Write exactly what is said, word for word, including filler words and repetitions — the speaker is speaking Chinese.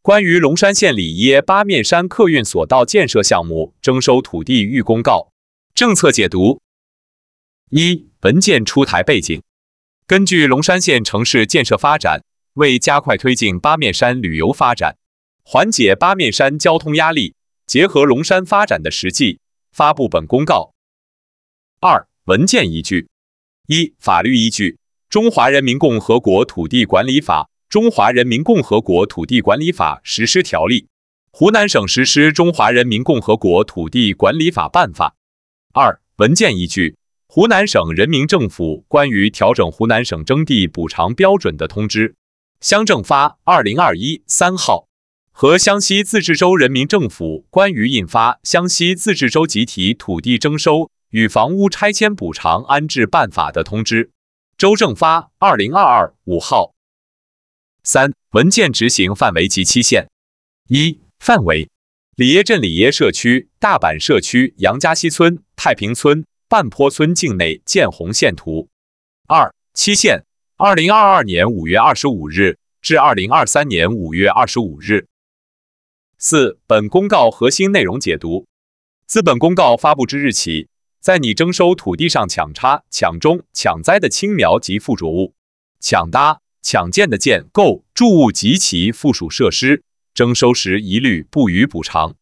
关于龙山县里耶八面山客运索道建设项目征收土地预公告。政策解读：一、文件出台背景。根据龙山县城市建设发展，为加快推进八面山旅游发展，缓解八面山交通压力，结合龙山发展的实际，发布本公告。二、文件依据：一、法律依据：《中华人民共和国土地管理法》《中华人民共和国土地管理法实施条例》，湖南省实施《中华人民共和国土地管理法办法》。二、文件依据：湖南省人民政府关于调整湖南省征地补偿标准的通知（乡政发二零二一三号）和湘西自治州人民政府关于印发《湘西自治州集体土地征收与房屋拆迁补偿安置办法》的通知（州政发二零二二五号）。三、文件执行范围及期限。一、范围：里耶镇里耶社区、大坂社区、杨家溪村、太平村、半坡村境内见红线图。二、期限：二零二二年五月二十五日至二零二三年五月二十五日。四、本公告核心内容解读：自本公告发布之日起，在拟征收土地上抢插、抢种、抢栽的青苗及附着物，抢搭、抢建的建构筑物及其附属设施，征收时一律不予补偿。